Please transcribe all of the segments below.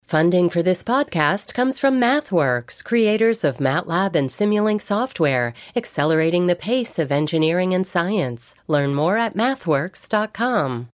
Funding for this podcast comes from MathWorks, creators of MATLAB and Simulink software, accelerating the pace of engineering and science. Learn more at mathworks.com.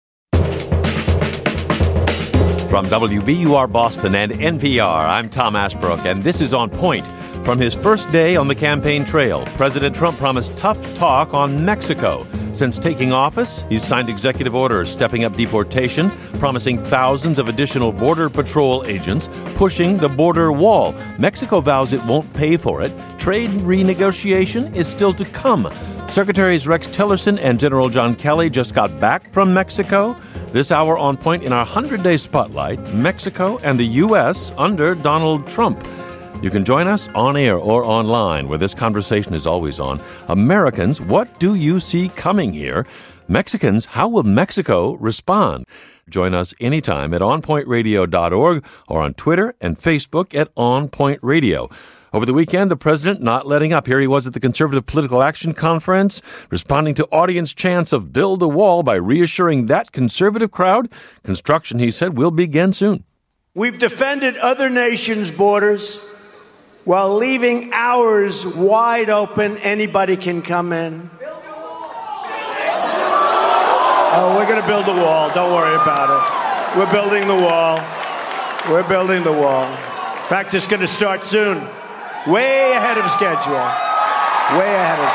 From WBUR Boston and NPR, I'm Tom Ashbrook, and this is On Point. From his first day on the campaign trail, President Trump promised tough talk on Mexico. Since taking office, he's signed executive orders stepping up deportation, promising thousands of additional Border Patrol agents, pushing the border wall. Mexico vows it won't pay for it. Trade renegotiation is still to come. Secretaries Rex Tillerson and General John Kelly just got back from Mexico. This hour On Point in our 100-day spotlight, Mexico and the U.S. under Donald Trump. You can join us on air or online, where this conversation is always on. Americans, what do you see coming here? Mexicans, how will Mexico respond? Join us anytime at onpointradio.org or on Twitter and Facebook at On Point Radio. Over the weekend, the president not letting up. Here he was at the Conservative Political Action Conference, responding to audience chants of build a wall by reassuring that conservative crowd construction, he said, will begin soon. We've defended other nations' borders while leaving ours wide open. Anybody can come in. Oh, we're going to build the wall. Don't worry about it. We're building the wall. We're building the wall. In fact, it's going to start soon. Way ahead of schedule. Way ahead of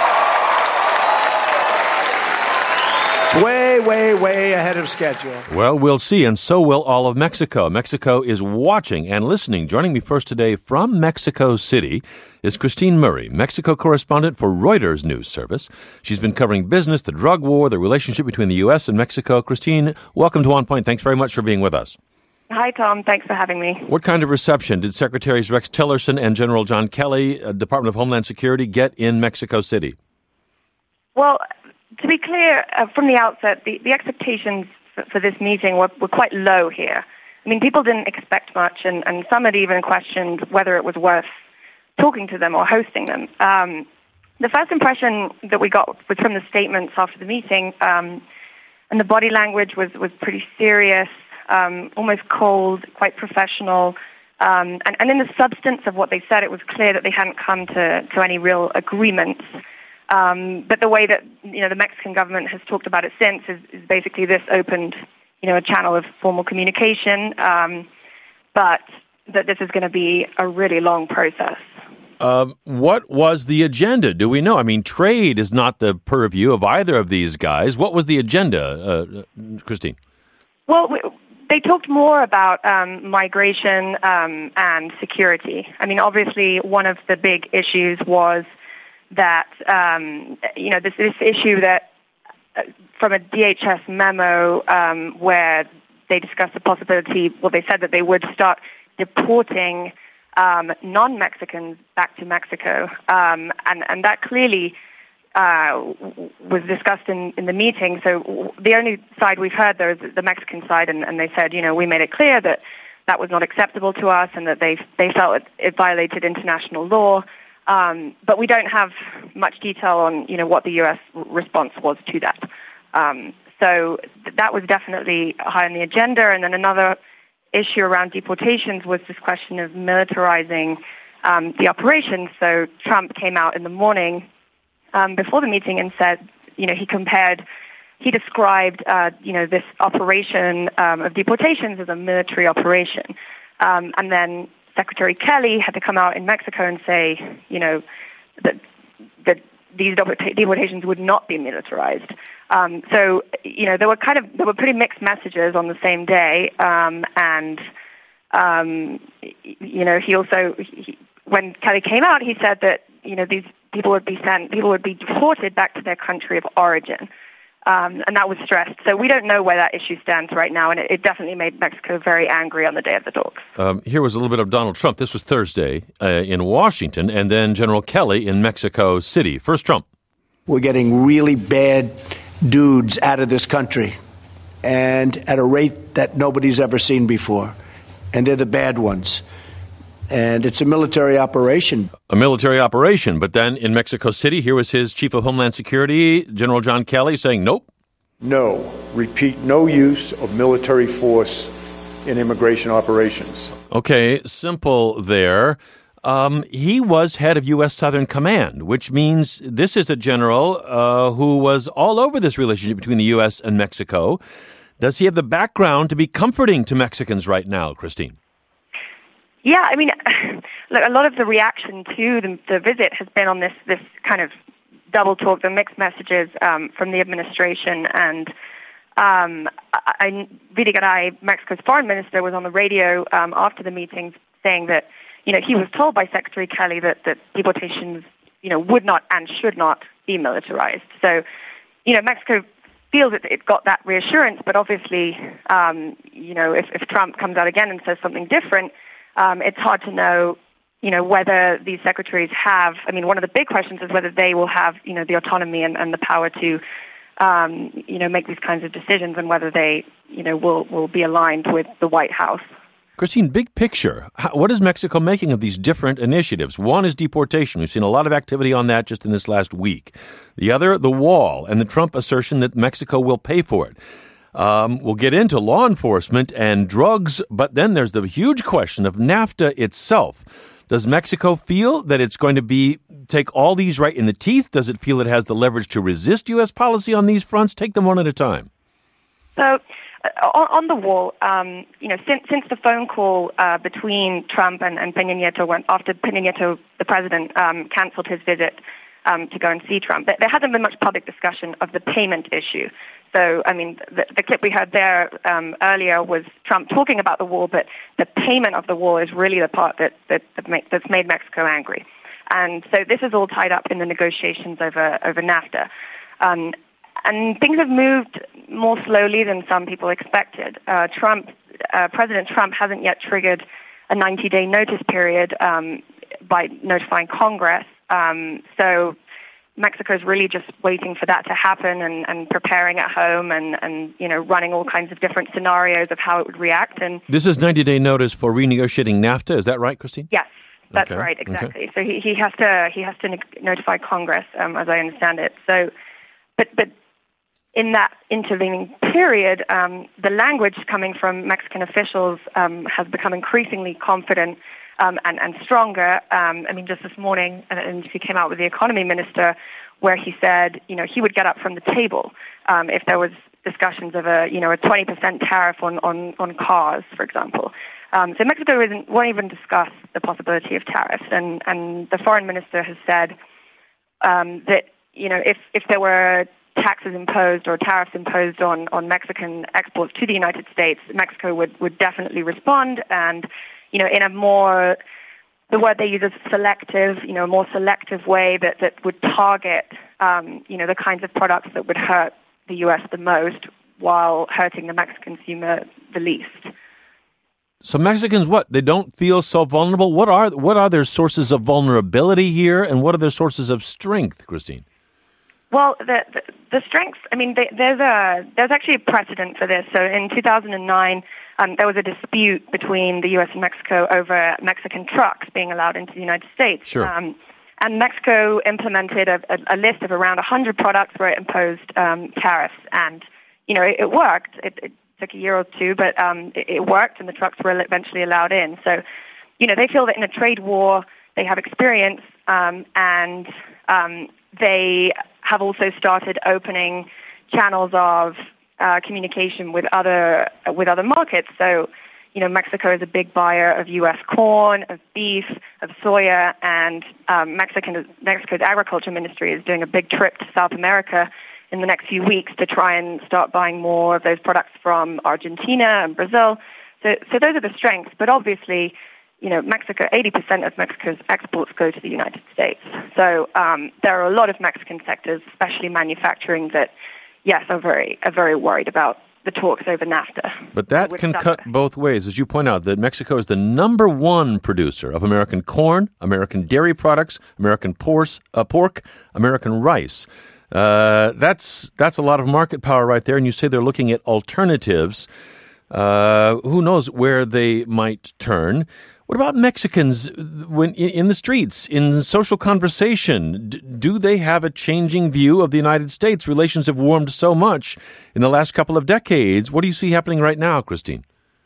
schedule. Way ahead of schedule. Well, we'll see, and so will all of Mexico. Mexico is watching and listening. Joining me first today from Mexico City is Christine Murray, Mexico correspondent for Reuters News Service. She's been covering business, the drug war, the relationship between the U.S. and Mexico. Christine, welcome to On Point. Thanks very much for being with us. Hi, Tom. Thanks for having me. What kind of reception did Secretaries Rex Tillerson and General John Kelly, Department of Homeland Security, get in Mexico City? Well, to be clear, from the outset, the expectations for this meeting were quite low here. I mean, people didn't expect much, and some had even questioned whether it was worth talking to them or hosting them. The first impression that we got was from the statements after the meeting, and the body language was pretty serious, almost cold, quite professional. And in the substance of what they said, it was clear that they hadn't come to any real agreements. But the way that the Mexican government has talked about it since is basically this opened a channel of formal communication, but that this is going to be a really long process. What was the agenda? Do we know? I mean, trade is not the purview of either of these guys. What was the agenda, Christine? Well, they talked more about migration and security. I mean, obviously, one of the big issues was that, this issue that from a DHS memo where they discussed the possibility, they said that they would start deporting non-Mexicans back to Mexico. And that clearly was discussed in the meeting. So the only side we've heard, there is the Mexican side, and they said, we made it clear that that was not acceptable to us and that they felt it violated international law. But we don't have much detail on, what the U.S. response was to that. So that was definitely high on the agenda. And then another issue around deportations was this question of militarizing the operation. So Trump came out in the morning before the meeting and said, he described, this operation of deportations as a military operation. And then Secretary Kelly had to come out in Mexico and say, that these deportations would not be militarized. So there were pretty mixed messages on the same day. When Kelly came out, he said that these people would be deported back to their country of origin. And that was stressed. So we don't know where that issue stands right now, and it definitely made Mexico very angry on the day of the talks. Here was a little bit of Donald Trump. This was Thursday in Washington, and then General Kelly in Mexico City. First, Trump. We're getting really bad dudes out of this country, and at a rate that nobody's ever seen before. And they're the bad ones. And it's a military operation. A military operation. But then in Mexico City, here was his chief of Homeland Security, General John Kelly, saying nope. No. Repeat, no use of military force in immigration operations. Okay, simple there. He was head of U.S. Southern Command, which means this is a general who was all over this relationship between the U.S. and Mexico. Does he have the background to be comforting to Mexicans right now, Christine? Yeah, I mean, look, a lot of the reaction to the visit has been on this kind of double talk, the mixed messages from the administration. And Videgaray Garay, Mexico's foreign minister, was on the radio after the meeting saying that, he was told by Secretary Kelly that deportations, would not and should not be militarized. So, Mexico feels that it got that reassurance, but obviously, if Trump comes out again and says something different, it's hard to know, whether these secretaries have, one of the big questions is whether they will have, the autonomy and the power to, make these kinds of decisions and whether they, will be aligned with the White House. Christine, big picture, what is Mexico making of these different initiatives? One is deportation. We've seen a lot of activity on that just in this last week. The other, the wall and the Trump assertion that Mexico will pay for it. We'll get into law enforcement and drugs, but then there's the huge question of NAFTA itself. Does Mexico feel that it's going to take all these right in the teeth? Does it feel it has the leverage to resist U.S. policy on these fronts? Take them one at a time. So, on the wall, since the phone call between Trump and Peña Nieto, after Peña Nieto, the president, canceled his visit to go and see Trump, there hasn't been much public discussion of the payment issue. So, the clip we heard there earlier was Trump talking about the wall, but the payment of the wall is really the part that's made Mexico angry. And so this is all tied up in the negotiations over NAFTA. And things have moved more slowly than some people expected. President Trump hasn't yet triggered a 90-day notice period by notifying Congress. So Mexico's really just waiting for that to happen and preparing at home and running all kinds of different scenarios of how it would react. And this is 90-day notice for renegotiating NAFTA. Is that right, Christine? Yes, that's right, exactly. Okay. So he has to notify Congress, as I understand it. So, but in that intervening period, the language coming from Mexican officials has become increasingly confident and stronger. Just this morning, and he came out with the economy minister, where he said, he would get up from the table if there was discussions of a 20% tariff on cars, for example. So Mexico won't even discuss the possibility of tariffs, and the foreign minister has said that if there were taxes imposed or tariffs imposed on Mexican exports to the United States, Mexico would definitely respond, and in a more, the word they use is selective, a more selective way that would target the kinds of products that would hurt the U.S. the most while hurting the Mexican consumer the least. So Mexicans, they don't feel so vulnerable? What are their sources of vulnerability here, and what are their sources of strength, Christine? Well, the strengths, there's actually a precedent for this. So in 2009, there was a dispute between the U.S. and Mexico over Mexican trucks being allowed into the United States. Sure. And Mexico implemented a list of around 100 products where it imposed tariffs. And, it worked. It took a year or two, but it worked, and the trucks were eventually allowed in. So, they feel that in a trade war, they have experience, and they have also started opening channels of communication with other markets. So, Mexico is a big buyer of U.S. corn, of beef, of soya, and Mexico's agriculture ministry is doing a big trip to South America in the next few weeks to try and start buying more of those products from Argentina and Brazil. So those are the strengths. But obviously, Mexico, 80% of Mexico's exports go to the United States. So there are a lot of Mexican sectors, especially manufacturing, that, yes, are very worried about the talks over NAFTA. But that can cut both ways. As you point out, that Mexico is the number one producer of American corn, American dairy products, American pork, American rice. That's a lot of market power right there. And you say they're looking at alternatives. Who knows where they might turn? What about Mexicans when in the streets, in social conversation? Do they have a changing view of the United States? Relations have warmed so much in the last couple of decades. What do you see happening right now, Christine?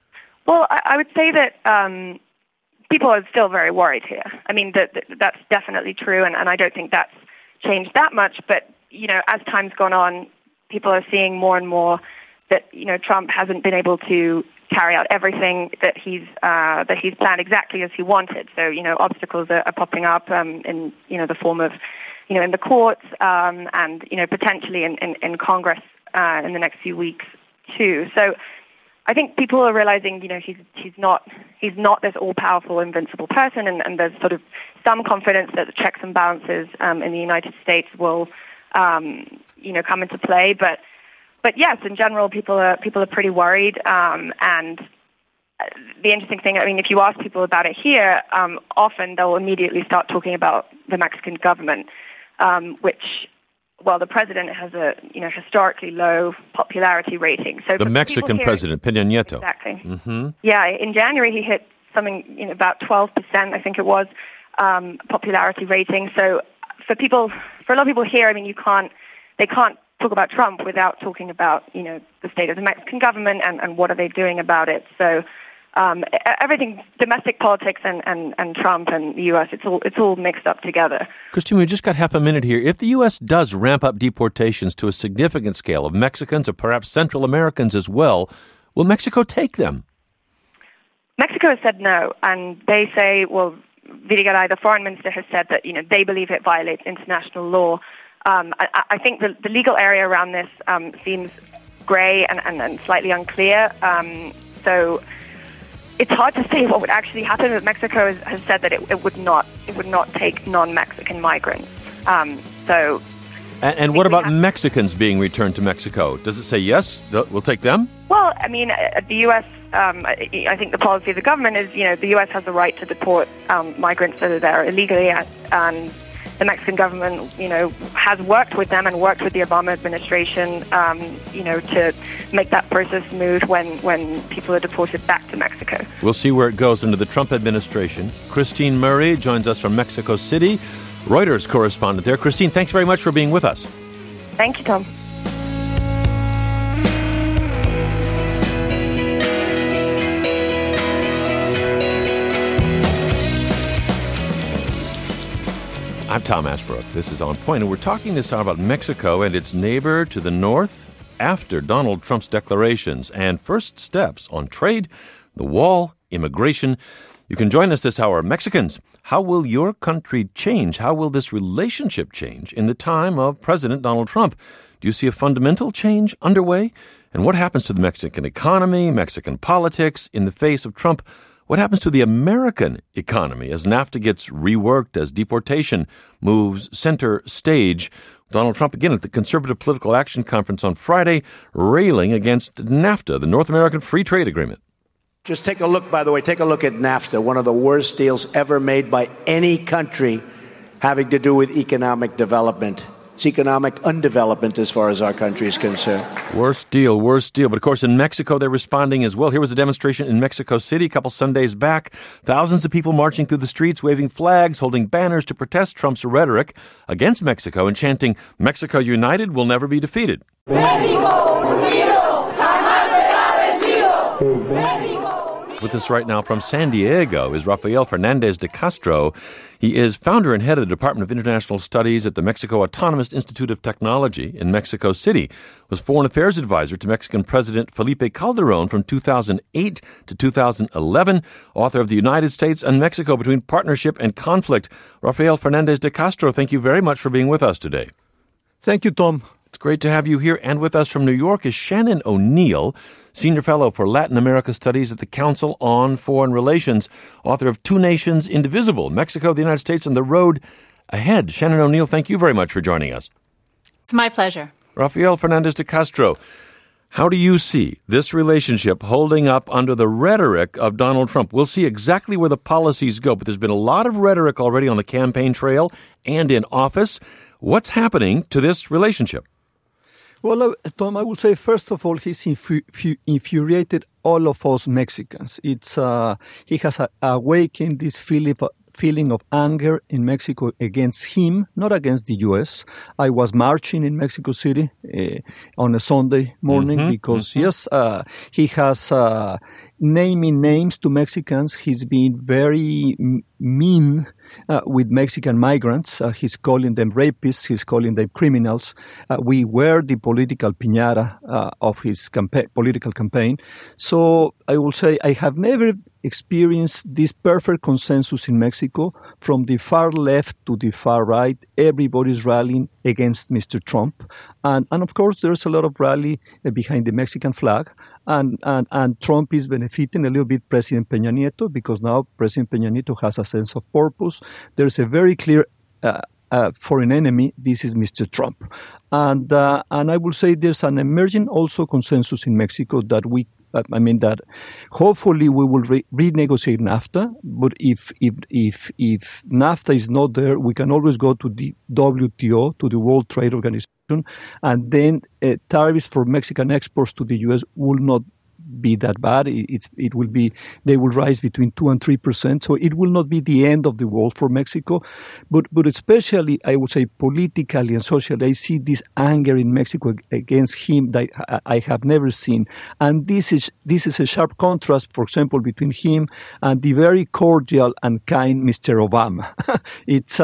Well, I would say that people are still very worried here. I mean, that's definitely true, and I don't think that's changed that much. But, as time's gone on, people are seeing more and more that, Trump hasn't been able to carry out everything that he's planned exactly as he wanted. So, obstacles are popping up in the form of, in the courts and, potentially in Congress in the next few weeks too. So I think people are realizing, he's not this all-powerful, invincible person, and there's sort of some confidence that the checks and balances in the United States will, come into play. But yes, in general, people are pretty worried. And the interesting thing, I mean, if you ask people about it here, often they'll immediately start talking about the Mexican government, which, well, the president has a historically low popularity rating. So the Mexican president, Peña Nieto. Exactly. Mm-hmm. Yeah, in January he hit something about 12%, I think it was, popularity rating. So for a lot of people here, I mean, they can't talk about Trump without talking about the state of the Mexican government and what are they doing about it. So everything, domestic politics and Trump and the U.S., it's all mixed up together. Christine, we just got half a minute here. If the U.S. does ramp up deportations to a significant scale of Mexicans or perhaps Central Americans as well, will Mexico take them? Mexico has said no, and they say, well, Videgaray, the foreign minister, has said that they believe it violates international law. I think the legal area around this seems grey and slightly unclear. So it's hard to say what would actually happen, but Mexico has said that it would not take non-Mexican migrants. And what about Mexicans being returned to Mexico? Does it say yes, we'll take them? Well, I mean, the U.S., I think the policy of the government is, the U.S. has the right to deport migrants that are there illegally, and the Mexican government, has worked with them and worked with the Obama administration, to make that process smooth when people are deported back to Mexico. We'll see where it goes under the Trump administration. Christine Murray joins us from Mexico City, Reuters correspondent there. Christine, thanks very much for being with us. Thank you, Tom. I'm Tom Ashbrook. This is On Point, and we're talking this hour about Mexico and its neighbor to the north after Donald Trump's declarations and first steps on trade, the wall, immigration. You can join us this hour. Mexicans, how will your country change? How will this relationship change in the time of President Donald Trump? Do you see a fundamental change underway? And what happens to the Mexican economy, Mexican politics in the face of Trump? What happens to the American economy as NAFTA gets reworked, as deportation moves center stage? Donald Trump, again, at the Conservative Political Action Conference on Friday, railing against NAFTA, the North American Free Trade Agreement. Just take a look, by the way, take a look at NAFTA, one of the worst deals ever made by any country having to do with economic development. It's economic undevelopment as far as our country is concerned. Worst deal. But of course, in Mexico, they're responding as well. Here was a demonstration in Mexico City a couple Sundays back. Thousands of people marching through the streets, waving flags, holding banners to protest Trump's rhetoric against Mexico and chanting, "Mexico united will never be defeated." Mexico unido jamás será vencido. With us right now from San Diego is Rafael Fernandez de Castro. He is founder and head of the Department of International Studies at the Mexico Autonomous Institute of Technology in Mexico City. Was Foreign Affairs Advisor to Mexican President Felipe Calderón from 2008 to 2011. Author of The United States and Mexico Between Partnership and Conflict. Rafael Fernandez de Castro, thank you very much for being with us today. Thank you, Tom. It's great to have you here. And with us from New York is Shannon O'Neill, Senior Fellow for Latin America Studies at the Council on Foreign Relations, author of Two Nations Indivisible, Mexico, the United States, and the Road Ahead. Shannon O'Neill, thank you very much for joining us. It's my pleasure. Rafael Fernandez de Castro, how do you see this relationship holding up under the rhetoric of Donald Trump? We'll see exactly where the policies go, but there's been a lot of rhetoric already on the campaign trail and in office. What's happening to this relationship? Well, Tom, I would say, first of all, he's infuriated all of us Mexicans. He has awakened this feeling feeling of anger in Mexico against him, not against the U.S. I was marching in Mexico City on a Sunday morning because, yes, he has naming names to Mexicans. He's been very mean with Mexican migrants. He's calling them rapists. He's calling them criminals. We were the political piñata of his political campaign. So I will say I have never experienced this perfect consensus in Mexico from the far left to the far right. Everybody's rallying against Mr. Trump. And of course, there's a lot of rally behind the Mexican flag. And Trump is benefiting a little bit President Peña Nieto because now President Peña Nieto has a sense of purpose. There's a very clear foreign enemy. This is Mr. Trump. And I will say there's an emerging also consensus in Mexico that that hopefully we will renegotiate NAFTA. But if NAFTA is not there, we can always go to the WTO, to the World Trade Organization, and then tariffs for Mexican exports to the U.S. will not be that bad. They will rise between 2% and 3%. So it will not be the end of the world for Mexico. But especially, I would say, politically and socially, I see this anger in Mexico against him that I have never seen. And this is a sharp contrast, for example, between him and the very cordial and kind Mr. Obama. It's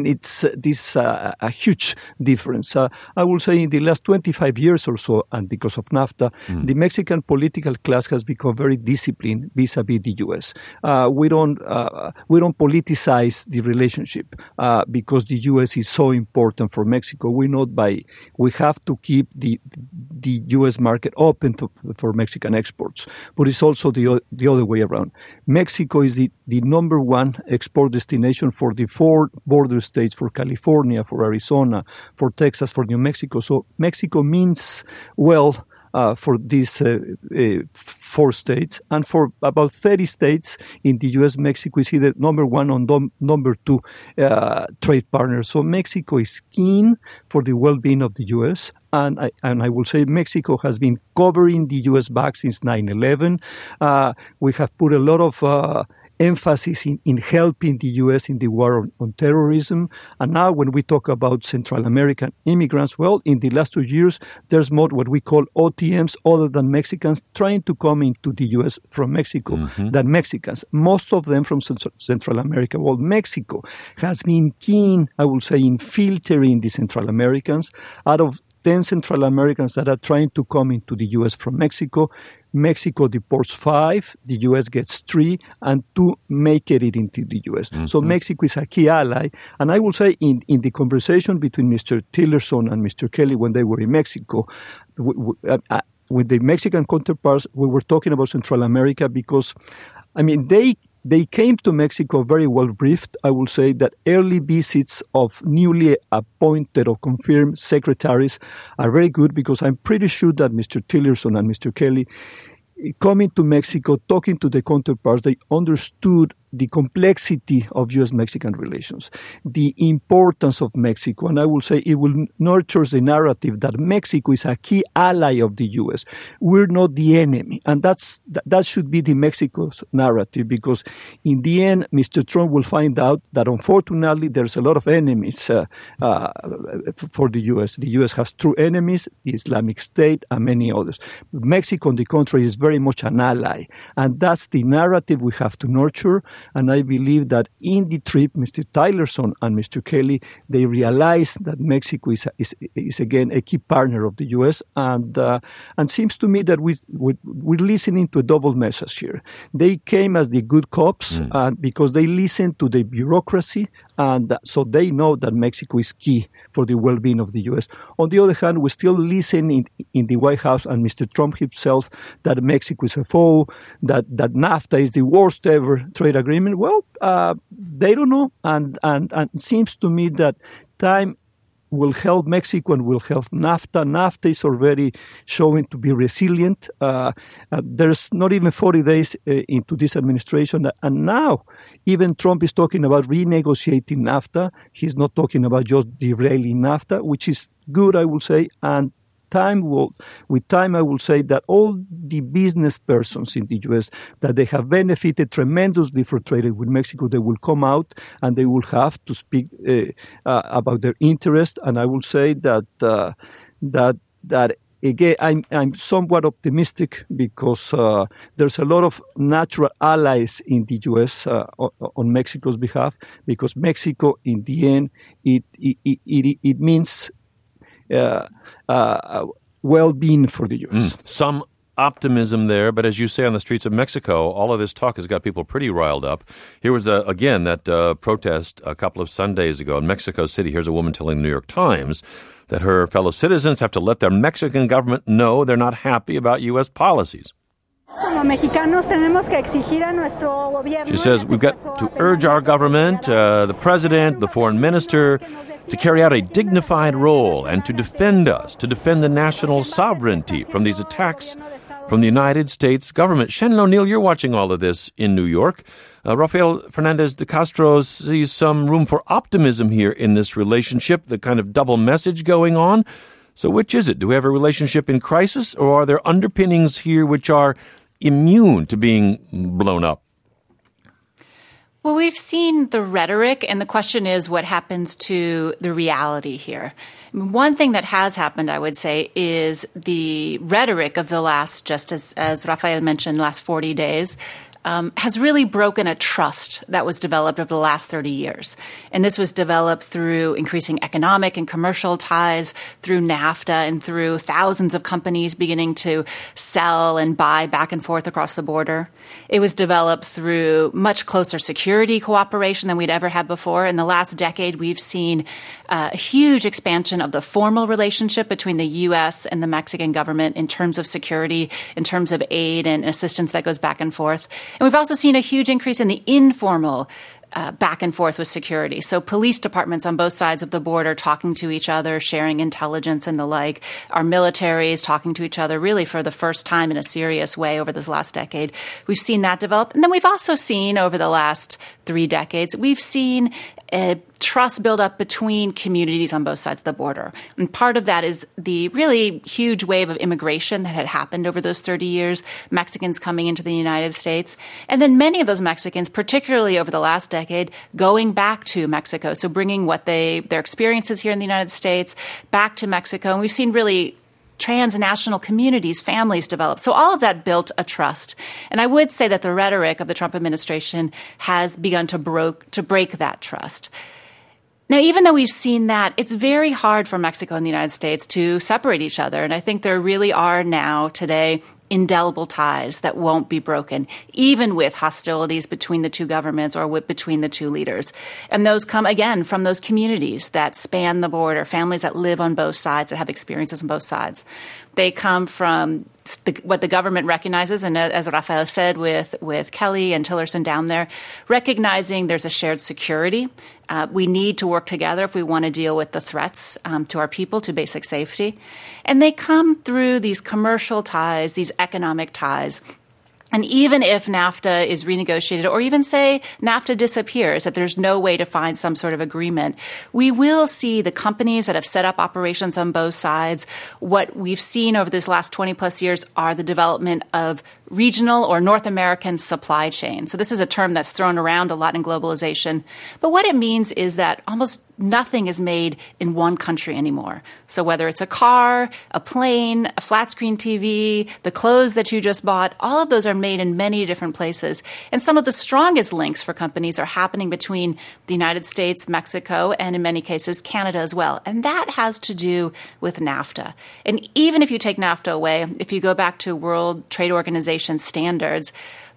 a huge difference. I will say in the last 25 years or so, and because of NAFTA, the Mexican political class has become very disciplined vis-a-vis the U.S. We don't politicize the relationship because the U.S. is so important for Mexico. We have to keep the U.S. market open for Mexican exports, but it's also the other way around. Mexico is the number one export destination for the 4 border states, for California, for Arizona, for Texas, for New Mexico. So Mexico means well for these 4 states, and for about 30 states in the U.S., Mexico is either number 1 or number 2 trade partner. So Mexico is keen for the well-being of the U.S., and I will say Mexico has been covering the U.S. back since 9/11. We have put a lot of emphasis in helping the U.S. in the war on terrorism. And now when we talk about Central American immigrants, well, in the last 2 years, there's more what we call OTMs, other than Mexicans, trying to come into the U.S. from Mexico than Mexicans, most of them from Central America. Well, Mexico has been keen, I will say, in filtering the Central Americans. Out of 10 Central Americans that are trying to come into the U.S. from Mexico, Mexico deports 5, the U.S. gets 3, and 2 make it into the U.S. So Mexico is a key ally. And I will say in the conversation between Mr. Tillerson and Mr. Kelly when they were in Mexico, with the Mexican counterparts, we were talking about Central America because, they came to Mexico very well briefed. I will say that early visits of newly appointed or confirmed secretaries are very good because I'm pretty sure that Mr. Tillerson and Mr. Kelly, coming to Mexico, talking to the counterparts, they understood the complexity of U.S.-Mexican relations, the importance of Mexico, and I will say it will nurture the narrative that Mexico is a key ally of the U.S. We're not the enemy, and that should be the Mexico's narrative, because in the end, Mr. Trump will find out that unfortunately there's a lot of enemies for the U.S. The U.S. has true enemies, the Islamic State and many others. Mexico, on the contrary, is very much an ally, and that's the narrative we have to nurture. And I believe that in the trip, Mr. Tillerson and Mr. Kelly, they realized that Mexico is again a key partner of the U.S. And seems to me that we're listening to a double message here. They came as the good cops because they listened to the bureaucracy, and so they know that Mexico is key for the well-being of the U.S. On the other hand, we still listen in the White House and Mr. Trump himself that Mexico is a foe, that NAFTA is the worst ever trade agreement. Well, they don't know, and it seems to me that time will help Mexico and will help NAFTA. NAFTA is already showing to be resilient. There's not even 40 days into this administration, and now even Trump is talking about renegotiating NAFTA. He's not talking about just derailing NAFTA, which is good, I will say, and with time, I will say that all the business persons in the U.S. that they have benefited tremendously from trading with Mexico, they will come out and they will have to speak about their interest. And I will say that again, I'm somewhat optimistic because there's a lot of natural allies in the U.S. On Mexico's behalf. Because Mexico, in the end, it means well-being for the U.S. Some optimism there, but as you say, on the streets of Mexico, all of this talk has got people pretty riled up. Here was, again, that protest a couple of Sundays ago in Mexico City. Here's a woman telling the New York Times that her fellow citizens have to let their Mexican government know they're not happy about U.S. policies. She says, we've got to urge our government, the president, the foreign minister, to carry out a dignified role and to defend us, to defend the national sovereignty from these attacks from the United States government. Shannon O'Neill, you're watching all of this in New York. Rafael Fernandez de Castro sees some room for optimism here in this relationship, the kind of double message going on. So which is it? Do we have a relationship in crisis, or are there underpinnings here which are immune to being blown up? Well, we've seen the rhetoric, and the question is what happens to the reality here. One thing that has happened, I would say, is the rhetoric of the last, just as Rafael mentioned, last 40 days, has really broken a trust that was developed over the last 30 years. And this was developed through increasing economic and commercial ties, through NAFTA, and through thousands of companies beginning to sell and buy back and forth across the border. It was developed through much closer security cooperation than we'd ever had before. In the last decade, we've seen a huge expansion of the formal relationship between the U.S. and the Mexican government in terms of security, in terms of aid and assistance that goes back and forth. And we've also seen a huge increase in the informal back and forth with security. So police departments on both sides of the border talking to each other, sharing intelligence and the like. Our militaries talking to each other really for the first time in a serious way over this last decade. We've seen that develop. And then we've also seen over the last 3 decades, we've seen trust build up between communities on both sides of the border. And part of that is the really huge wave of immigration that had happened over those 30 years, Mexicans coming into the United States. And then many of those Mexicans, particularly over the last decade, going back to Mexico. So bringing their experiences here in the United States back to Mexico. And we've seen really transnational communities, families develop. So all of that built a trust. And I would say that the rhetoric of the Trump administration has begun to break that trust. Now, even though we've seen that, it's very hard for Mexico and the United States to separate each other. And I think there really are now today indelible ties that won't be broken, even with hostilities between the two governments or between the two leaders. And those come, again, from those communities that span the border, families that live on both sides, that have experiences on both sides. They come from what the government recognizes, and as Rafael said with Kelly and Tillerson down there, recognizing there's a shared security. We need to work together if we want to deal with the threats to our people, to basic safety. And they come through these commercial ties, these economic ties. And even if NAFTA is renegotiated, or even say NAFTA disappears, that there's no way to find some sort of agreement, we will see the companies that have set up operations on both sides. What we've seen over this last 20 plus years are the development of regional or North American supply chain. So this is a term that's thrown around a lot in globalization. But what it means is that almost nothing is made in one country anymore. So whether it's a car, a plane, a flat screen TV, the clothes that you just bought, all of those are made in many different places. And some of the strongest links for companies are happening between the United States, Mexico, and in many cases, Canada as well. And that has to do with NAFTA. And even if you take NAFTA away, if you go back to World Trade Organization standards,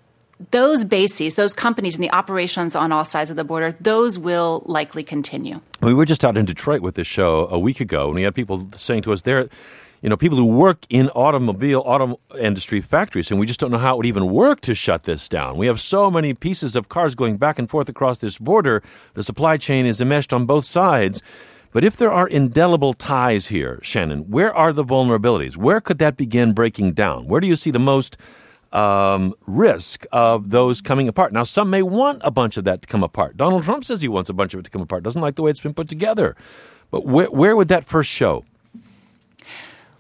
those bases, those companies and the operations on all sides of the border, those will likely continue. We were just out in Detroit with this show a week ago, and we had people saying to us there, people who work in auto industry factories, and we just don't know how it would even work to shut this down. We have so many pieces of cars going back and forth across this border. The supply chain is enmeshed on both sides. But if there are indelible ties here, Shannon, where are the vulnerabilities? Where could that begin breaking down? Where do you see the most risk of those coming apart? Now, some may want a bunch of that to come apart. Donald Trump says he wants a bunch of it to come apart. Doesn't like the way it's been put together. But where would that first show?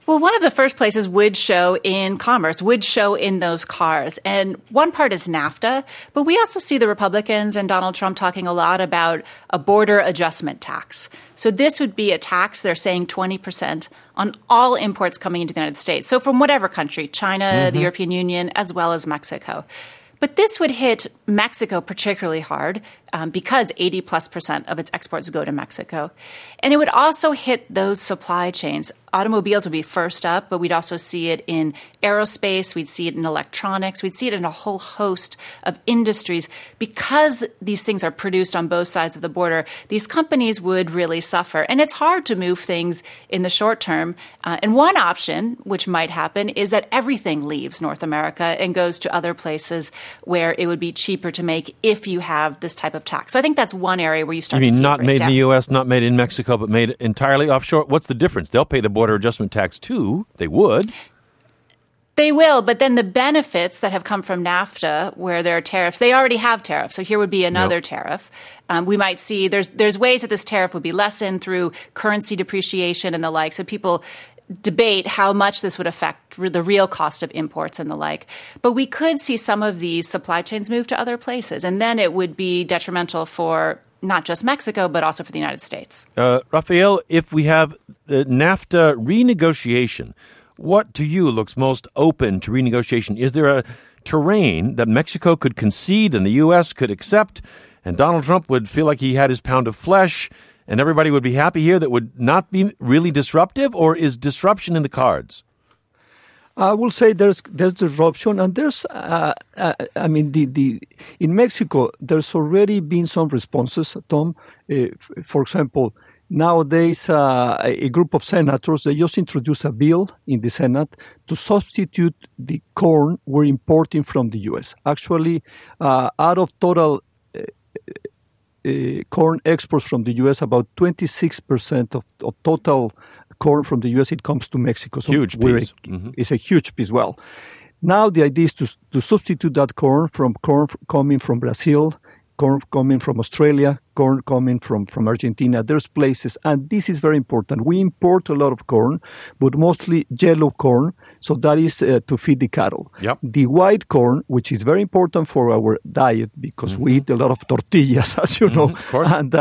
Well, one of the first places would show in commerce, would show in those cars. And one part is NAFTA, but we also see the Republicans and Donald Trump talking a lot about a border adjustment tax. So this would be a tax, they're saying 20% on all imports coming into the United States. So from whatever country, China, the European Union, as well as Mexico. But this would hit Mexico particularly hard because 80+% of its exports go to Mexico. And it would also hit those supply chains. Automobiles would be first up, but we'd also see it in aerospace. We'd see it in electronics. We'd see it in a whole host of industries. Because these things are produced on both sides of the border, these companies would really suffer. And it's hard to move things in the short term. And one option, which might happen, is that everything leaves North America and goes to other places where it would be cheaper to make if you have this type of tax. So I think that's one area where you start to see You mean not made in the U.S., not made in Mexico, but made entirely offshore? What's the difference? They'll pay the border adjustment tax too. They would. They will, but then the benefits that have come from NAFTA, where there are tariffs, they already have tariffs. So here would be another tariff. We might see there's ways that this tariff would be lessened through currency depreciation and the like. So people debate how much this would affect the real cost of imports and the like. But we could see some of these supply chains move to other places, and then it would be detrimental for not just Mexico, but also for the United States. Rafael, if we have the NAFTA renegotiation, what to you looks most open to renegotiation? Is there a terrain that Mexico could concede and the U.S. could accept, and Donald Trump would feel like he had his pound of flesh, and everybody would be happy here, that would not be really disruptive, or is disruption in the cards? I will say there's disruption, and there's in Mexico there's already been some responses, Tom. For example, nowadays a group of senators, they just introduced a bill in the Senate to substitute the corn we're importing from the U.S. Actually, out of total corn exports from the U.S., about 26% of total corn from the U.S., it comes to Mexico. So huge piece. It's a huge piece. Well, now the idea is to substitute that corn coming from Brazil, corn coming from Australia, corn coming from Argentina. There's places, and this is very important. We import a lot of corn, but mostly yellow corn, so that is to feed the cattle. Yep. The white corn, which is very important for our diet because we eat a lot of tortillas, as you know. Of course. And,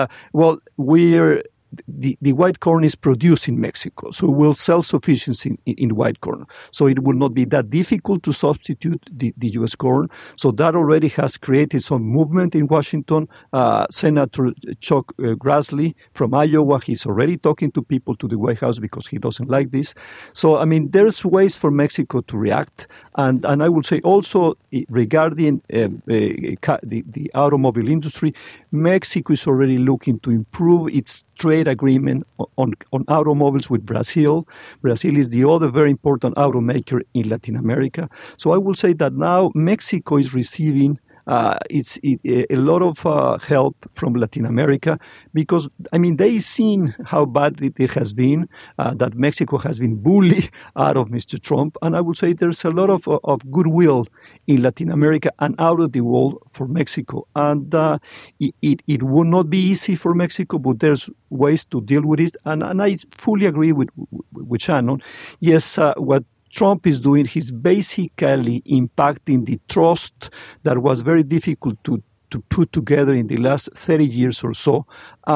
the white corn is produced in Mexico, so we'll self-sufficiency in white corn. So it will not be that difficult to substitute the U.S. corn. So that already has created some movement in Washington. Senator Chuck Grassley from Iowa, he's already talking to people to the White House because he doesn't like this. So, I mean, there's ways for Mexico to react. And I would say also regarding the automobile industry, Mexico is already looking to improve its trade agreement on automobiles with Brazil. Brazil is the other very important automaker in Latin America. So I will say that now Mexico is receiving a lot of help from Latin America because, I mean, they've seen how bad it has been, that Mexico has been bullied out of Mr. Trump. And I would say there's a lot of goodwill in Latin America and out of the world for Mexico. And it will not be easy for Mexico, but there's ways to deal with it. And I fully agree with Shannon. Yes, what Trump is doing, he's basically impacting the trust that was very difficult to put together in the last 30 years or so.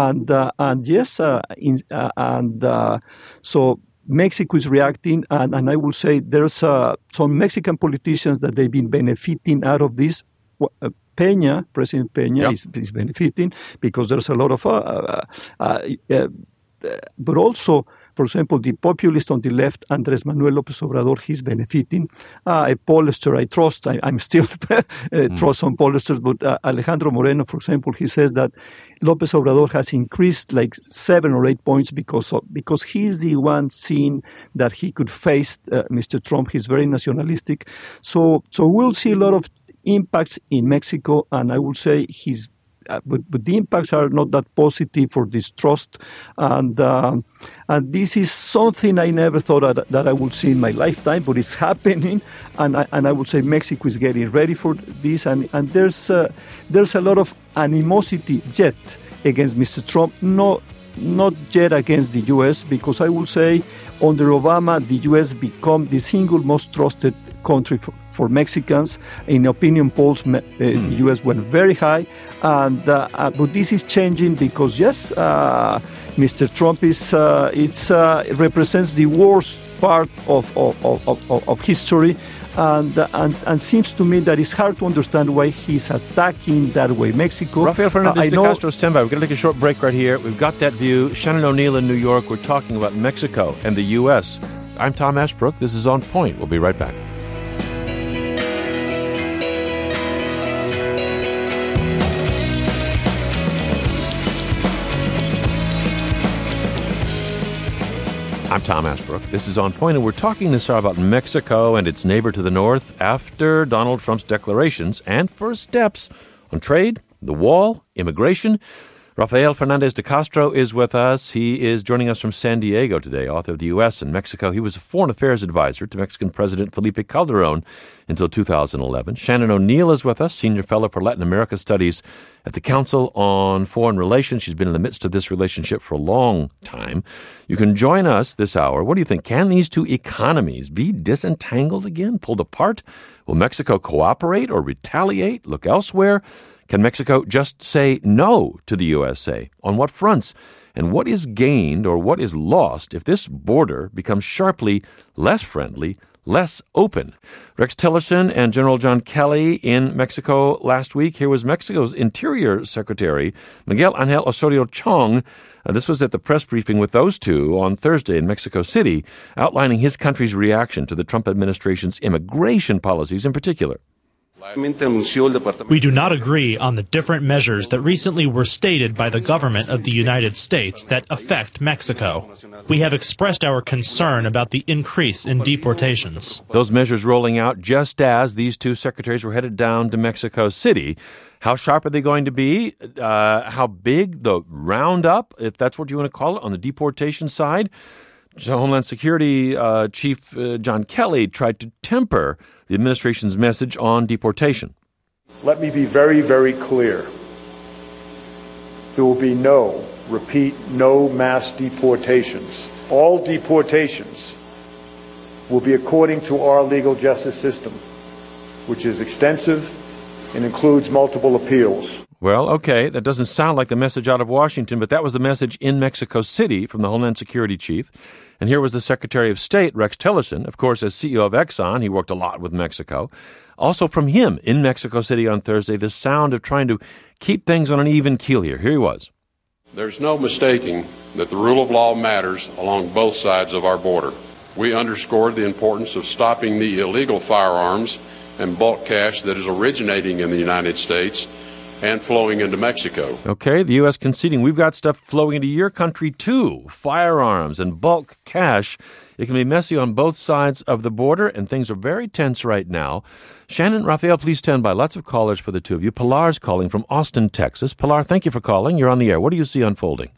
So Mexico is reacting, and I will say there's some Mexican politicians that they've been benefiting out of this. President Peña is benefiting because there's a lot of, but also, for example, the populist on the left, Andrés Manuel López Obrador, he's benefiting. A pollster I trust, I'm still trust on pollsters, but Alejandro Moreno, for example, he says that López Obrador has increased like 7 or 8 points because he's the one seeing that he could face Mr. Trump. He's very nationalistic. So we'll see a lot of impacts in Mexico, and I would say but the impacts are not that positive for this trust, and this is something I never thought that I would see in my lifetime, but it's happening, and I would say Mexico is getting ready for this, and there's a lot of animosity yet against Mr. Trump, not yet against the U.S., because I will say under Obama, the U.S. become the single most trusted country for Mexicans. In opinion polls, the U.S. went very high. But this is changing because, yes, Mr. Trump represents the worst part of history. And seems to me that it's hard to understand why he's attacking that way. Mexico. Rafael Fernandez de Castro, stand by. We're going to take a short break right here. We've got that view. Shannon O'Neill in New York. We're talking about Mexico and the U.S. I'm Tom Ashbrook. This is On Point. We'll be right back. I'm Tom Ashbrook. This is On Point, and we're talking this hour about Mexico and its neighbor to the north after Donald Trump's declarations and first steps on trade, the wall, immigration. Rafael Fernandez de Castro is with us. He is joining us from San Diego today, author of The U.S. and Mexico. He was a foreign affairs advisor to Mexican President Felipe Calderón until 2011. Shannon O'Neill is with us, senior fellow for Latin America Studies at the Council on Foreign Relations. She's been in the midst of this relationship for a long time. You can join us this hour. What do you think? Can these two economies be disentangled again, pulled apart? Will Mexico cooperate or retaliate, look elsewhere? Can Mexico just say no to the USA? On what fronts? And what is gained or what is lost if this border becomes sharply less friendly, less open? Rex Tillerson and General John Kelly in Mexico last week. Here was Mexico's Interior Secretary, Miguel Angel Osorio Chong. This was at the press briefing with those two on Thursday in Mexico City, outlining his country's reaction to the Trump administration's immigration policies in particular. We do not agree on the different measures that recently were stated by the government of the United States that affect Mexico. We have expressed our concern about the increase in deportations. Those measures rolling out just as these two secretaries were headed down to Mexico City. How sharp are they going to be? How big the roundup, if that's what you want to call it, on the deportation side? Homeland Security Chief John Kelly tried to temper the administration's message on deportation. Let me be very, very clear. There will be no mass deportations. All deportations will be according to our legal justice system, which is extensive and includes multiple appeals. Well, okay, that doesn't sound like the message out of Washington, but that was the message in Mexico City from the Homeland Security Chief. And here was the Secretary of State, Rex Tillerson. Of course, as CEO of Exxon, he worked a lot with Mexico. Also from him in Mexico City on Thursday, the sound of trying to keep things on an even keel here. Here he was. There's no mistaking that the rule of law matters along both sides of our border. We underscored the importance of stopping the illegal firearms and bulk cash that is originating in the United States and flowing into Mexico. Okay, the U.S. conceding we've got stuff flowing into your country too, firearms and bulk cash. It can be messy on both sides of the border, and things are very tense right now. Shannon, Rafael, please stand by. Lots of callers for the two of you. Pilar's calling from Austin, Texas. Pilar, thank you for calling. You're on the air. What do you see unfolding?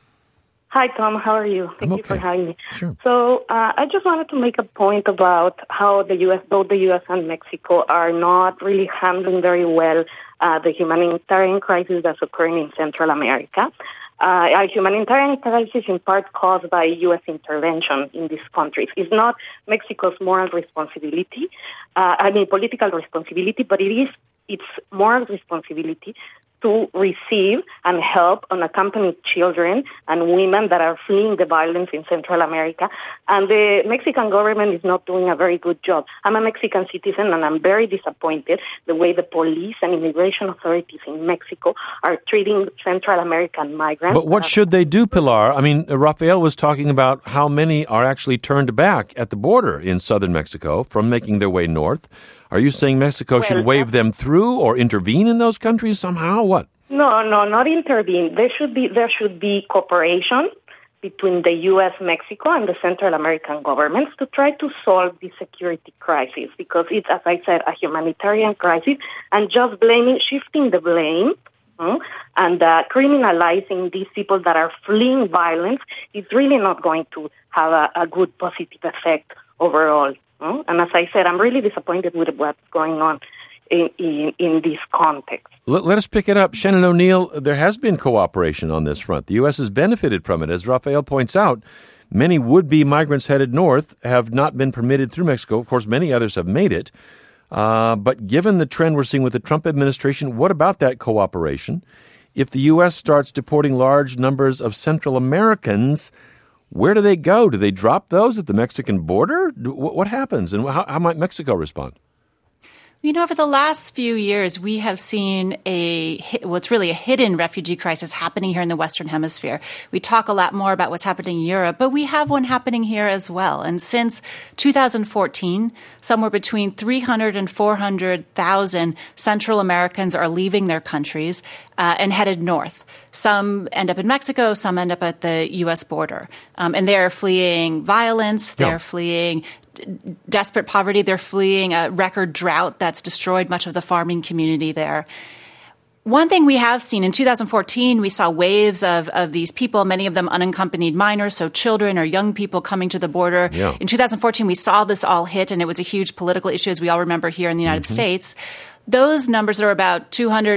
Hi, Tom. How are you? Thank you for having me. Sure. So I just wanted to make a point about how both the U.S. and Mexico are not really handling very well the humanitarian crisis that's occurring in Central America. A humanitarian crisis in part caused by U.S. intervention in these countries. It's not Mexico's moral responsibility, political responsibility, but it's moral responsibility to receive and help unaccompanied children and women that are fleeing the violence in Central America. And the Mexican government is not doing a very good job. I'm a Mexican citizen, and I'm very disappointed the way the police and immigration authorities in Mexico are treating Central American migrants. But what should they do, Pilar? I mean, Rafael was talking about how many are actually turned back at the border in southern Mexico from making their way north. Are you saying Mexico should wave them through or intervene in those countries somehow? What? No, not intervene. There should be cooperation between the U.S., Mexico, and the Central American governments to try to solve the security crisis, because it's, as I said, a humanitarian crisis, and just shifting the blame and criminalizing these people that are fleeing violence is really not going to have a good positive effect overall. And as I said, I'm really disappointed with what's going on in this context. Let us pick it up. Shannon O'Neill, there has been cooperation on this front. The U.S. has benefited from it. As Rafael points out, Many would-be migrants headed north have not been permitted through Mexico. Of course, many others have made it. But given the trend we're seeing with the Trump administration, what about that cooperation? If the U.S. starts deporting large numbers of Central Americans, where do they go? Do they drop those at the Mexican border? What happens, and how might Mexico respond? Over the last few years, we have seen it's really a hidden refugee crisis happening here in the Western Hemisphere. We talk a lot more about what's happening in Europe, but we have one happening here as well. And since 2014, somewhere between 300 and 400,000 Central Americans are leaving their countries and headed north. Some end up in Mexico, some end up at the U.S. border. And they're fleeing violence, they're fleeing desperate poverty. They're fleeing a record drought that's destroyed much of the farming community there. One thing we have seen in 2014, we saw waves of these people, many of them unaccompanied minors, so children or young people coming to the border. Yeah. In 2014, we saw this all hit, and it was a huge political issue, as we all remember here in the United States. Those numbers are about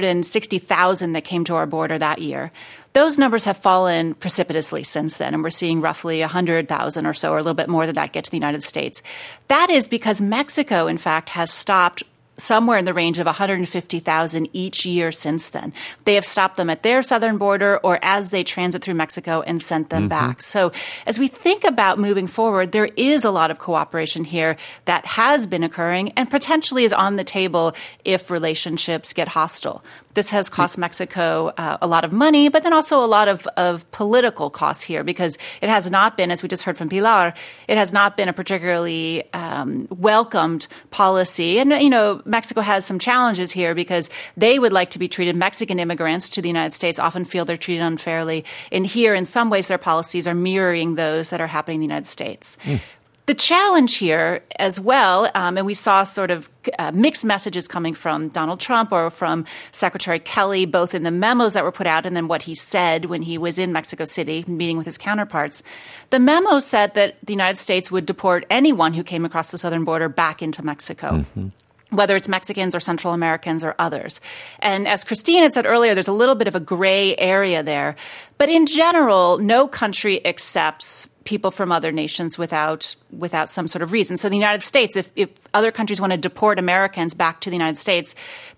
260,000 that came to our border that year. Those numbers have fallen precipitously since then, and we're seeing roughly 100,000 or so, or a little bit more than that, get to the United States. That is because Mexico, in fact, has stopped somewhere in the range of 150,000 each year since then. They have stopped them at their southern border or as they transit through Mexico and sent them back. So as we think about moving forward, there is a lot of cooperation here that has been occurring and potentially is on the table if relationships get hostile. This has cost Mexico a lot of money, but then also a lot of political costs here because it has not been, as we just heard from Pilar, it has not been a particularly welcomed policy. And, Mexico has some challenges here because they would like to be treated, Mexican immigrants to the United States often feel they're treated unfairly. And here, in some ways, their policies are mirroring those that are happening in the United States. The challenge here as well, and we saw sort of mixed messages coming from Donald Trump or from Secretary Kelly, both in the memos that were put out and then what he said when he was in Mexico City meeting with his counterparts. The memo said that the United States would deport anyone who came across the southern border back into Mexico. Whether it's Mexicans or Central Americans or others. And as Christine had said earlier, there's a little bit of a gray area there. But in general, no country accepts people from other nations without some sort of reason. So the United States, if other countries want to deport Americans back to the United States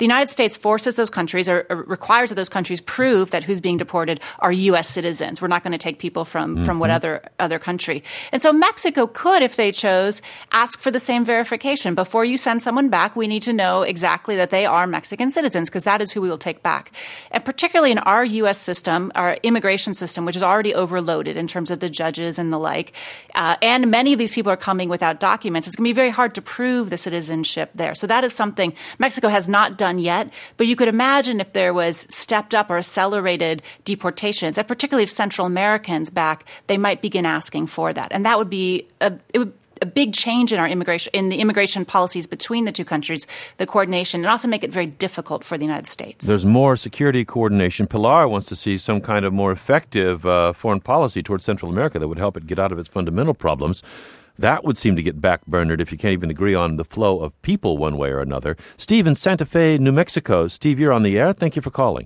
forces those countries or requires that those countries prove that who's being deported are U.S. citizens. We're not going to take people from what other country. And so Mexico could, if they chose, ask for the same verification. Before you send someone back, we need to know exactly that they are Mexican citizens because that is who we will take back. And particularly in our U.S. system, our immigration system, which is already overloaded in terms of the judges and the like, and many of these people are coming without documents. It's going to be very hard to prove the citizenship there. So that is something Mexico has not done yet, but you could imagine if there was stepped up or accelerated deportations, and particularly if Central Americans back, they might begin asking for that. And that would be a big change in our immigration policies between the two countries, the coordination, and also make it very difficult for the United States. There's more security coordination. Pilar wants to see some kind of more effective foreign policy towards Central America that would help it get out of its fundamental problems. That would seem to get backburnered if you can't even agree on the flow of people one way or another. Steve in Santa Fe, New Mexico. Steve, you're on the air. Thank you for calling.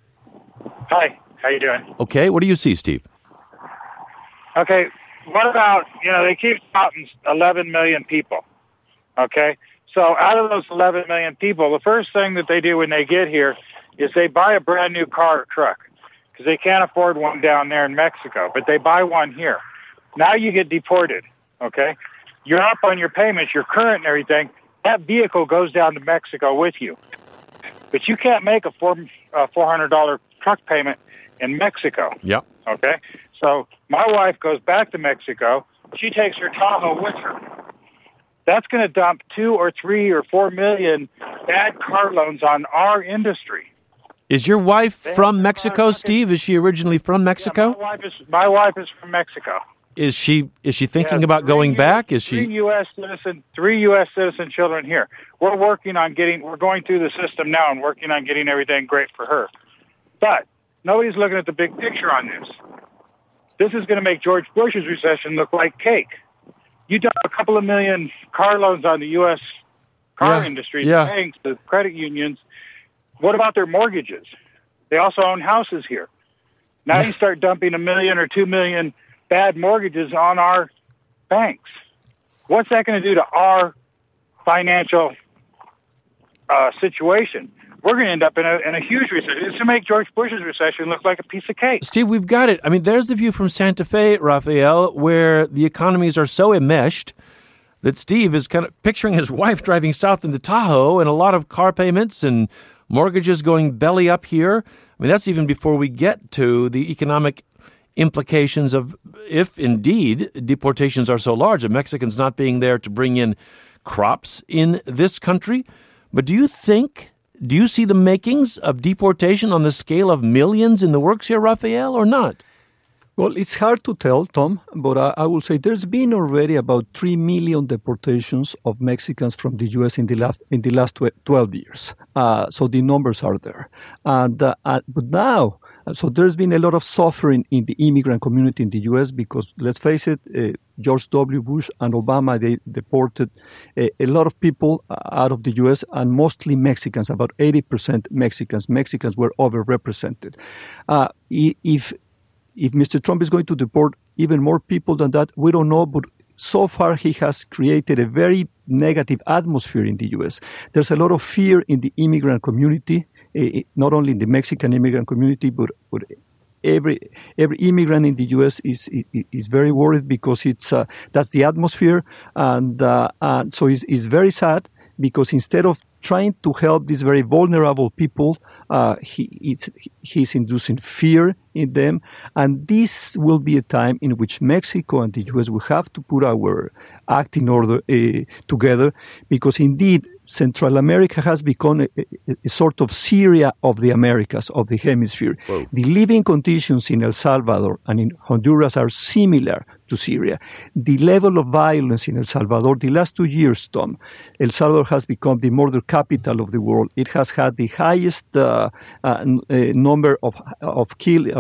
Hi. How you doing? Okay. What do you see, Steve? Okay. What about, they keep counting 11 million people, okay? So out of those 11 million people, the first thing that they do when they get here is they buy a brand new car or truck because they can't afford one down there in Mexico, but they buy one here. Now you get deported, okay? You're up on your payments, your current and everything. That vehicle goes down to Mexico with you. But you can't make a $400 truck payment in Mexico. Yep. Okay? So my wife goes back to Mexico. She takes her Tahoe with her. That's going to dump 2 or 3 or 4 million bad car loans on our industry. Is your wife from Mexico, Steve? Is she originally from Mexico? Yeah, my wife is from Mexico. Is she thinking about going back? Is she 3 U.S. citizen children here? We're going through the system now and working on getting everything great for her. But nobody's looking at the big picture on this. This is going to make George Bush's recession look like cake. You dump a couple of million car loans on the U.S. car industry, the banks, the credit unions. What about their mortgages? They also own houses here. Now you start dumping $1 million or $2 million bad mortgages on our banks. What's that going to do to our financial situation? We're going to end up in a huge recession. It's going to make George Bush's recession look like a piece of cake. Steve, we've got it. I mean, there's the view from Santa Fe, Rafael, where the economies are so enmeshed that Steve is kind of picturing his wife driving south into Tahoe and a lot of car payments and mortgages going belly up here. I mean, that's even before we get to the economic implications of if indeed deportations are so large, of Mexicans not being there to bring in crops in this country. But do you see the makings of deportation on the scale of millions in the works here, Rafael, or not? Well, it's hard to tell, Tom, but I will say there's been already about 3 million deportations of Mexicans from the U.S. in the last 12 years. So the numbers are there. But now, so there's been a lot of suffering in the immigrant community in the U.S. because, let's face it, George W. Bush and Obama, they deported a lot of people out of the U.S. and mostly Mexicans, about 80% Mexicans. Mexicans were overrepresented. If Mr. Trump is going to deport even more people than that, we don't know, but so far he has created a very negative atmosphere in the U.S. There's a lot of fear in the immigrant community, not only in the Mexican immigrant community, but every immigrant in the U.S. is very worried because that's the atmosphere, and so it's very sad because instead of trying to help these very vulnerable people, he's inducing fear in them. And this will be a time in which Mexico and the U.S. will have to put our act in order together, because indeed Central America has become a sort of Syria of the Americas, of the hemisphere. Whoa. The living conditions in El Salvador and in Honduras are similar to Syria. The level of violence in El Salvador, the last 2 years, Tom, El Salvador has become the murder capital of the world. It has had the highest number of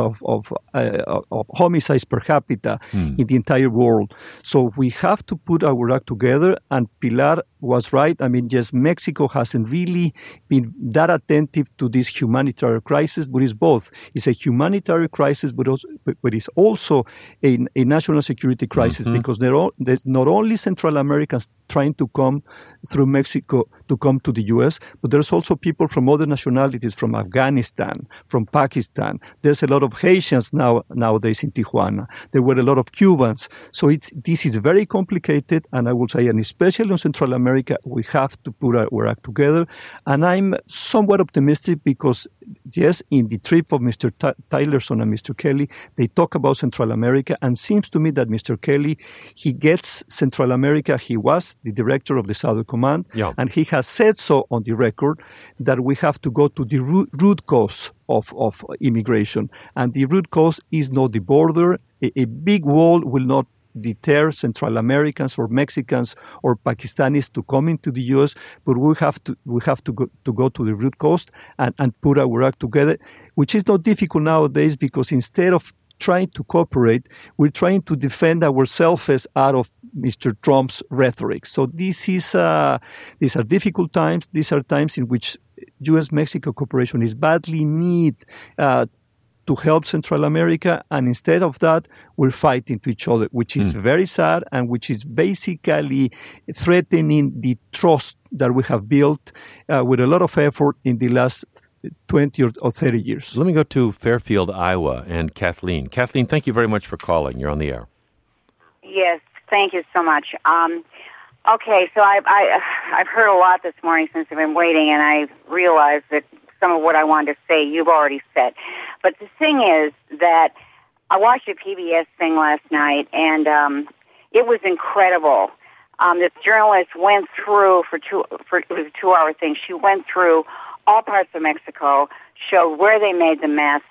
homicides per capita in the entire world. So we have to put our act together, and Pilar was right. I mean, yes, Mexico hasn't really been that attentive to this humanitarian crisis, but it's both. It's a humanitarian crisis, but it's also a national security crisis, because there's not only Central Americans trying to come through Mexico to come to the U.S., but there's also people from other nationalities, from Afghanistan, from Pakistan. There's a lot of Haitians nowadays in Tijuana. There were a lot of Cubans. So this is very complicated, and I would say, and especially in Central America, we have to put our act together. And I'm somewhat optimistic because, yes, in the trip of Mr. Tillerson and Mr. Kelly, they talk about Central America, and seems to me that Mr. Kelly, he gets Central America. He was the director of the Southern Command, and he has said so on the record that we have to go to the root cause of immigration. And the root cause is not the border. A big wall will not deter Central Americans or Mexicans or Pakistanis to come into the U.S., but we have to go to the root cause and put our act together, which is not difficult nowadays, because instead of trying to cooperate, we're trying to defend ourselves out of Mr. Trump's rhetoric. So these are difficult times. These are times in which U.S.-Mexico cooperation is badly needed to help Central America, and instead of that, we're fighting to each other, which is very sad, and which is basically threatening the trust that we have built with a lot of effort in the last 20 or 30 years. Let me go to Fairfield, Iowa, and Kathleen. Kathleen, thank you very much for calling. You're on the air. Yes, thank you so much. Okay, so I've heard a lot this morning since I've been waiting, and I realized that some of what I wanted to say you've already said. But the thing is that I watched a PBS thing last night, and it was incredible. This journalist went through it was a 2-hour thing. She went through all parts of Mexico, showed where they made the meth,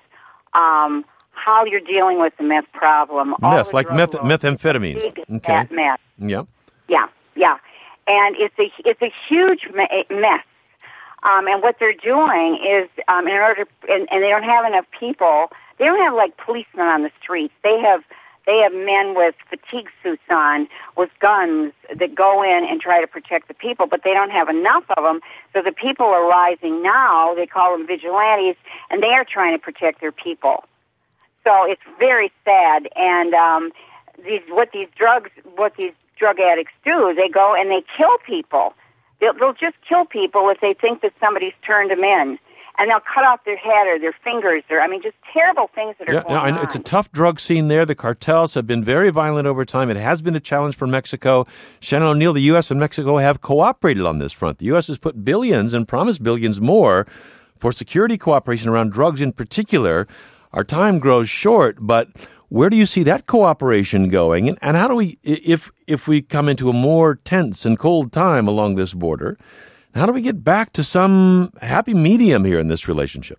how you're dealing with the meth problem. Meth, like methamphetamines. Okay. Meth. Yeah. Yeah. And it's a huge mess. And what they're doing is, and they don't have enough people. They don't have like policemen on the streets. They have men with fatigue suits on, with guns that go in and try to protect the people, but they don't have enough of them. So the people are rising now. They call them vigilantes, and they are trying to protect their people. So it's very sad. And what these drug addicts do. They go and they kill people. They'll just kill people if they think that somebody's turned them in. And they'll cut off their head or their fingers, just terrible things that are going on. It's a tough drug scene there. The cartels have been very violent over time. It has been a challenge for Mexico. Shannon O'Neill, the U.S. and Mexico have cooperated on this front. The U.S. has put billions and promised billions more for security cooperation around drugs in particular. Our time grows short, but where do you see that cooperation going? And how do we, if we come into a more tense and cold time along this border, how do we get back to some happy medium here in this relationship?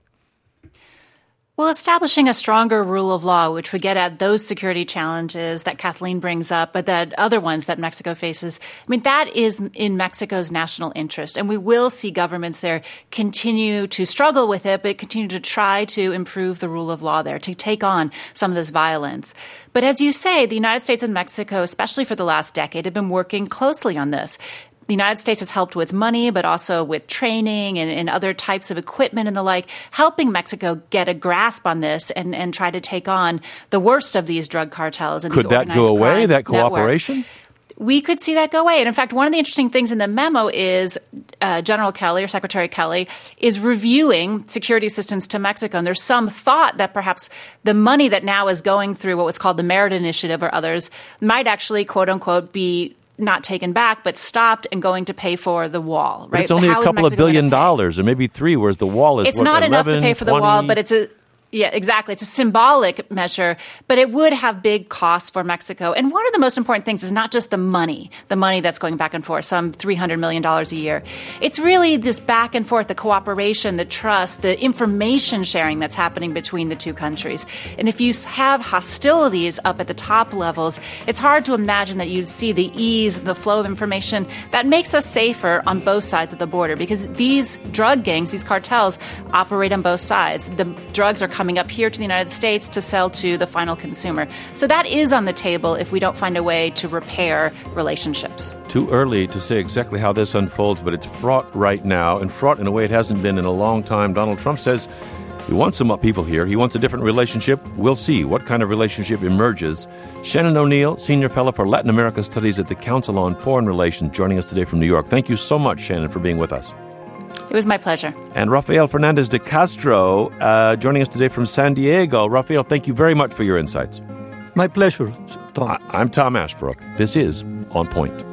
Well, establishing a stronger rule of law, which would get at those security challenges that Kathleen brings up, but that other ones that Mexico faces, that is in Mexico's national interest. And we will see governments there continue to struggle with it, but continue to try to improve the rule of law there, to take on some of this violence. But as you say, the United States and Mexico, especially for the last decade, have been working closely on this. The United States has helped with money, but also with training and other types of equipment and the like, helping Mexico get a grasp on this and try to take on the worst of these drug cartels and these organized crime. Could that go away, that cooperation? Network. We could see that go away. And in fact, one of the interesting things in the memo is General Kelly or Secretary Kelly is reviewing security assistance to Mexico. And there's some thought that perhaps the money that now is going through what was called the Merit Initiative or others might actually, quote unquote, be not taken back, but stopped and going to pay for the wall, right? But it's only a couple of $1 billion or maybe $3 billion, whereas the wall is It's not 11, enough to pay for 20. the wall, but yeah, exactly. It's a symbolic measure, but it would have big costs for Mexico. And one of the most important things is not just the money that's going back and forth, some $300 million a year. It's really this back and forth, the cooperation, the trust, the information sharing that's happening between the two countries. And if you have hostilities up at the top levels, it's hard to imagine that you'd see the ease, the flow of information that makes us safer on both sides of the border, because these drug gangs, these cartels, operate on both sides. The drugs are coming up here to the United States to sell to the final consumer. So that is on the table if we don't find a way to repair relationships. Too early to say exactly how this unfolds, but it's fraught right now, and fraught in a way it hasn't been in a long time. Donald Trump says he wants some people here. He wants a different relationship. We'll see what kind of relationship emerges. Shannon O'Neill, Senior Fellow for Latin America Studies at the Council on Foreign Relations, joining us today from New York. Thank you so much, Shannon, for being with us. It was my pleasure. And Rafael Fernandez de Castro joining us today from San Diego. Rafael, thank you very much for your insights. My pleasure, Tom. I'm Tom Ashbrook. This is On Point.